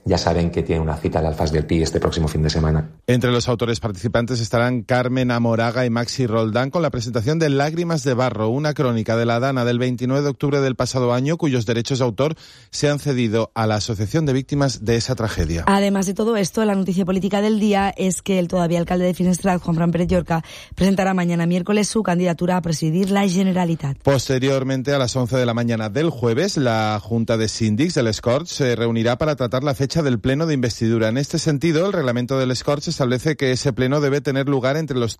ya saben que tiene una cita al Alfas del Pi este próximo fin de semana. Entre los autores participantes estarán Carmen Amoraga y Maxi Roldán con la presentación de Lágrimas de Barro, una crónica de la Dana del 29 de octubre del pasado año, cuyos derechos de autor se han cedido a la Asociación de Víctimas de esa tragedia. Además de todo esto, la noticia política del día es que el todavía alcalde de Finestrat, Juanfran Pérez Llorca, presentará mañana miércoles su candidatura a presidir la Generalitat. Posteriormente, a las 11 de la mañana del jueves, la Junta de Síndics del Escorts se reunirá para tratar la fecha del pleno de investidura. En este sentido, el reglamento del Escorts establece que ese pleno debe tener lugar entre los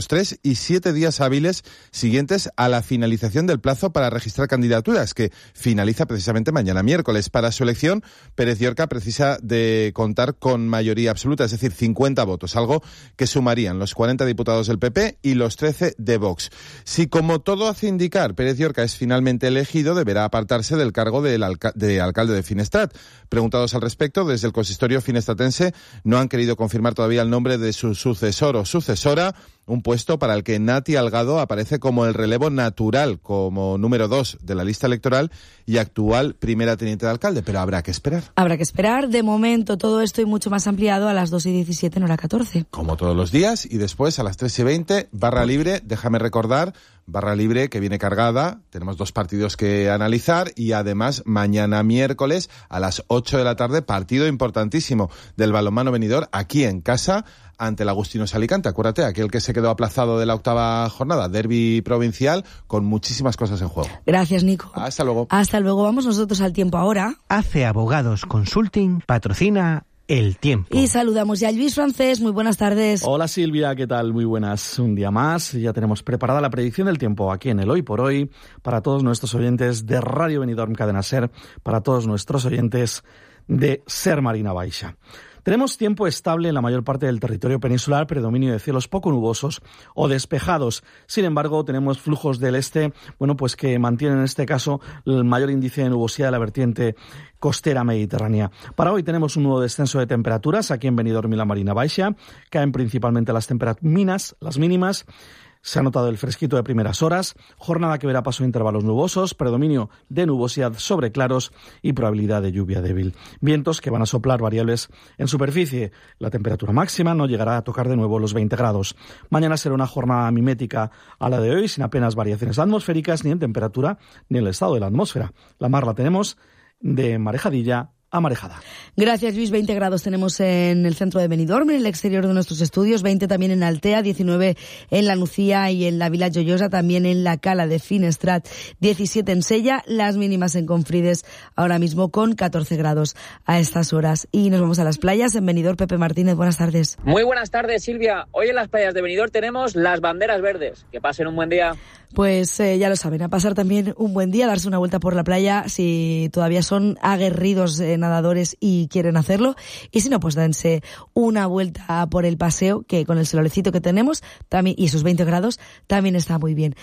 3 y 7 días hábiles siguientes a la finalización del plazo para registrar candidaturas, que finaliza precisamente mañana miércoles. Para su elección, Pérez Llorca precisa de contar con mayoría absoluta, es decir, 50 votos, algo que sumarían los 40 diputados del PP y los 13 de Vox. Si, como todo hace indicar, Pérez Llorca es finalmente elegido, deberá apartarse del cargo de alcalde de Finestrat. Preguntados al respecto, desde el consistorio finestratense no han querido confirmar todavía el nombre de su sucesor o sucesora, un puesto para el que Nati Algado aparece como el relevo natural, como número 2 de la lista electoral y actual primera teniente de alcalde, pero habrá que esperar. Habrá que esperar. De momento, todo esto y mucho más ampliado a las 2:17 en hora 14. Como todos los días, y después a las 3:20, barra libre, déjame recordar, barra libre que viene cargada, tenemos 2 partidos que analizar y además mañana miércoles a las 8 de la tarde, partido importantísimo del balonmano Benidorm aquí en casa ante el Agustinos Alicante. Acuérdate, aquel que se quedó aplazado de la 8ª jornada, derbi provincial, con muchísimas cosas en juego. Gracias, Nico. Hasta luego. Hasta luego. Vamos nosotros al tiempo ahora. ACE Abogados Consulting patrocina El Tiempo. Y saludamos ya a Luis Francés. Muy buenas tardes. Hola Silvia, ¿qué tal? Muy buenas. Un día más. Ya tenemos preparada la predicción del tiempo aquí en el Hoy por Hoy para todos nuestros oyentes de Radio Benidorm Cadena Ser, para todos nuestros oyentes de Ser Marina Baixa. Tenemos tiempo estable en la mayor parte del territorio peninsular, predominio de cielos poco nubosos o despejados. Sin embargo, tenemos flujos del este, pues que mantienen en este caso el mayor índice de nubosidad de la vertiente costera mediterránea. Para hoy tenemos un nuevo descenso de temperaturas aquí en Benidorm y la Marina Baixa. Caen principalmente las temperaturas, las mínimas. Se ha notado el fresquito de primeras horas, jornada que verá paso a intervalos nubosos, predominio de nubosidad sobre claros y probabilidad de lluvia débil. Vientos que van a soplar variables en superficie. La temperatura máxima no llegará a tocar de nuevo los 20 grados. Mañana será una jornada mimética a la de hoy, sin apenas variaciones atmosféricas ni en temperatura ni en el estado de la atmósfera. La mar la tenemos de marejadilla a marejada. Gracias, Luis. 20 grados tenemos en el centro de Benidorm, en el exterior de nuestros estudios, 20 también en Altea, 19 en la Nucía y en la Vila Joiosa, también en la Cala de Finestrat, 17 en Sella, las mínimas en Confrides ahora mismo con 14 grados a estas horas. Y nos vamos a las playas en Benidorm. Pepe Martínez, buenas tardes. Muy buenas tardes, Silvia. Hoy en las playas de Benidorm tenemos las banderas verdes. Que pasen un buen día. Pues ya lo saben, a pasar también un buen día, darse una vuelta por la playa si todavía son aguerridos nadadores y quieren hacerlo, y si no, pues dense una vuelta por el paseo, que con el solecito que tenemos también y esos 20 grados también está muy bien.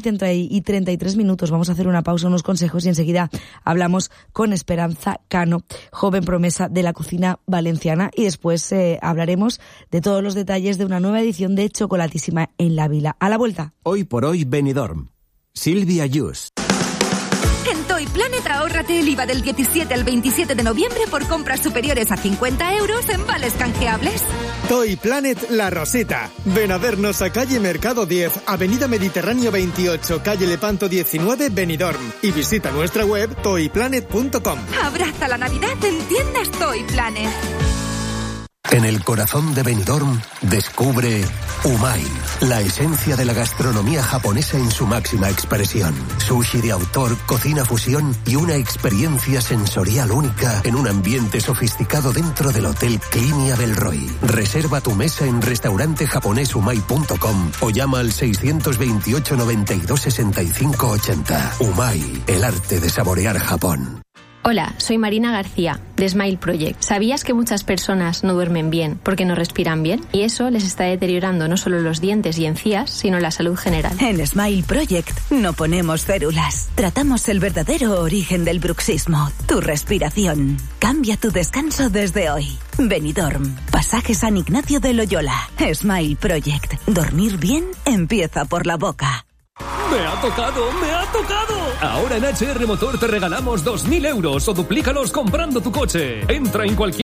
12:33 minutos, vamos a hacer una pausa, unos consejos y enseguida hablamos con Esperanza Cano, joven promesa de la cocina valenciana, y después hablaremos de todos los detalles de una nueva edición de Chocolatísima en la Vila. A la vuelta. Hoy por hoy Benidorm. Silvia Yus. En Toy Planet ahórrate el IVA del 17 al 27 de noviembre por compras superiores a 50 euros en vales canjeables. Toy Planet La Roseta. Ven a vernos a calle Mercado 10, avenida Mediterráneo 28, calle Lepanto 19, Benidorm. Y visita nuestra web toyplanet.com. Abraza la Navidad en tiendas Toy Planet. En el corazón de Benidorm, descubre Umai, la esencia de la gastronomía japonesa en su máxima expresión. Sushi de autor, cocina fusión y una experiencia sensorial única en un ambiente sofisticado dentro del Hotel Clinia Belroy. Reserva tu mesa en restaurantejaponesumai.com o llama al 628 92 65 80. Umai, el arte de saborear Japón. Hola, soy Marina García, de Smile Project. ¿Sabías que muchas personas no duermen bien porque no respiran bien? Y eso les está deteriorando no solo los dientes y encías, sino la salud general. En Smile Project no ponemos células. Tratamos el verdadero origen del bruxismo, tu respiración. Cambia tu descanso desde hoy. Benidorm, Pasaje San Ignacio de Loyola. Smile Project. Dormir bien empieza por la boca. ¡Me ha tocado! ¡Me ha tocado! Ahora en HR Motor te regalamos 2.000 euros o duplícalos comprando tu coche. Entra en cualquier